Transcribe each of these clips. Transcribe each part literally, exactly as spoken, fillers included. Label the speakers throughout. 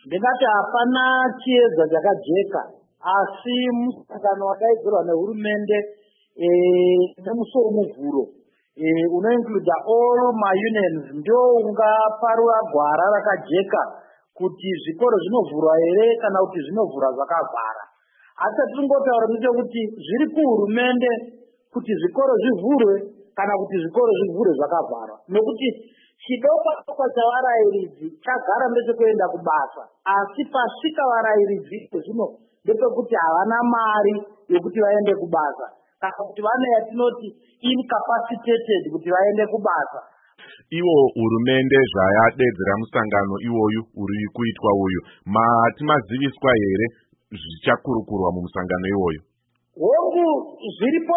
Speaker 1: ndingati hapana chiedza chakajeka, asi musangano wakaidzirwa nehurumende nemusoro muvhuro unoincluda all maunions ndio ungaparura gwara rakajeka kuti zvikoro zvinovhurwa here kana kuti zvinovhurwa zvakavhara. Asi tiringotaura ndechekuti zviri kuhurumende kuti zvikoro zvivhurwe kana kuti zvikoro zvivhurwe zvakavharwa, nekuti chidokwa chavarairidzi chagara ndechekuenda kubasa, asi pasvika varairidzi zvino ndepekuti havana mari yokuti vaende kubasa kana kuti vane yatinoti incapacitated kuti vaende kubasa.
Speaker 2: Iwo hurumende zvayadedzera musangano iwoyu uri kuitwa uyu, mati maziviswa here zvichakurukurwa mumusangano iwoyu?
Speaker 1: Hongu zviripo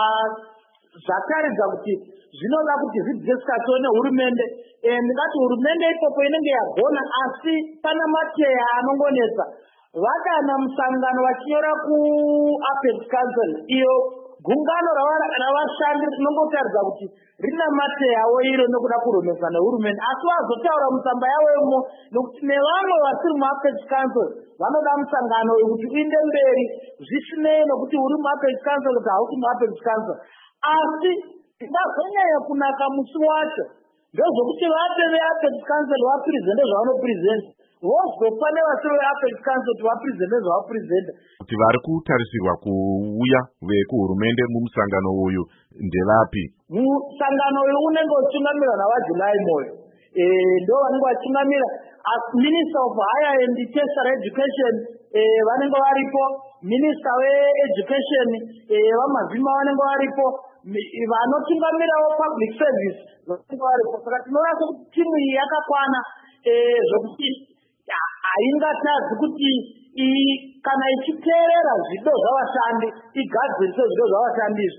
Speaker 1: zvataridza kuti zvinoda kuti zvidiscusswe nehurumende. Ndingati hurumende ipopo inenge yagona, asi pana mateya anongonetsa. Vakana musangano vachinyora kuApex Council, iyo gungano ravashandi rinongotaridza kuti rina mateya awo iro nekuda kuromesa nehurumende, asi vazotaura mutsamba yavomo nekuti nevamwe vasiri muApex Council vanoda musangano wekuti uinde mberi zvisinei nokuti uri muApex Council kuti hausi muApex Council. Asi ndazonyanya kunaka musi wacho ndezvokuti vape veApex Council vapresente zvavanopresenta, vozopa nevasiri veApex Council kuti vapresente zvavapresenta.
Speaker 2: Kuti vari kutarisirwa kuuya vekuhurumende mumusangano uyu ndevapi?
Speaker 1: Musangano uyu unenge uchingamirwa navaJulai Moyo, ndo vanenge vachingamira. As Minister of Higher and Tertiary Education vanenge varipo, Minister weEducation vamazima vanenge varipo, vanotungamirawo public service vanenge varipo. Saka tinoona kuti timu iyi yakakwana zvokuti haingatadzi kuti kana ichiteerera zvido zvavashandi igadzirise zvido zvavashandi izvi.